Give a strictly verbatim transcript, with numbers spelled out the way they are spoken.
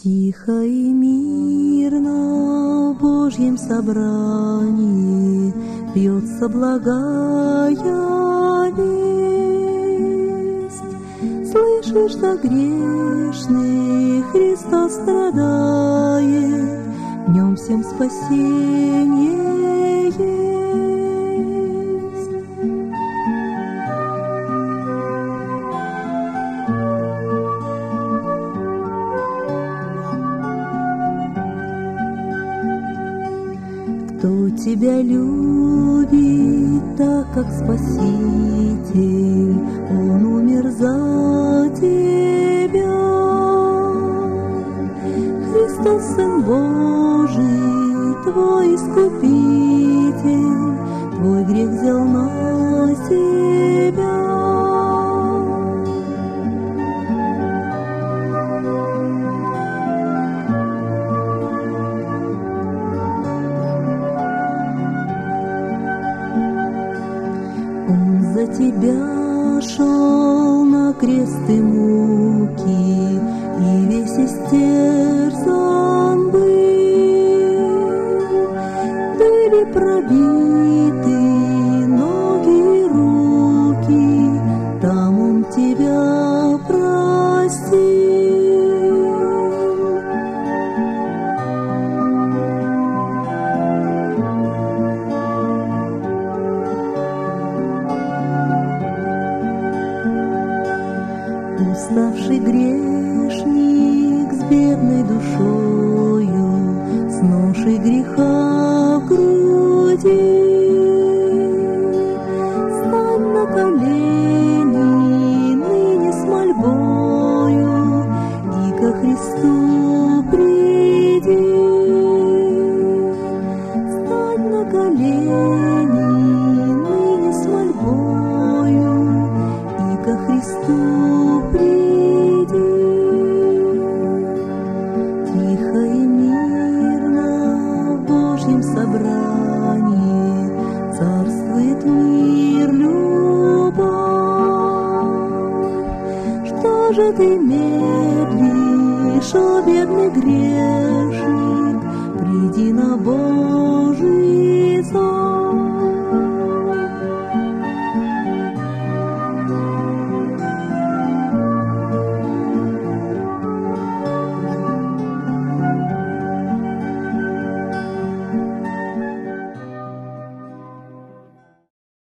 Тихо и мирно в Божьем собрании льется благая весть. Слышишь, за грешных Христос страдает, в нем всем спасение есть. Кто тебя любит так, как Спаситель, Он умер за тебя. Христос, Сын Божий, Твой Искупитель, Твой грех взял на себя. За тебя шел на крест и муки, и весь истерзан был. Были пробиты ноги и руки, там он тебя простил. Уставший грешник с бедной душою, с ношей греха в груди, стань на колени ныне с мольбою и ко Христу приди. Стань на колени ныне с мольбою и ко Христу приди. Тихо и мирно в Божьем собрании царствует мир, любовь. Что же ты медлишь, о бедный грешник? Приди на Божий зов.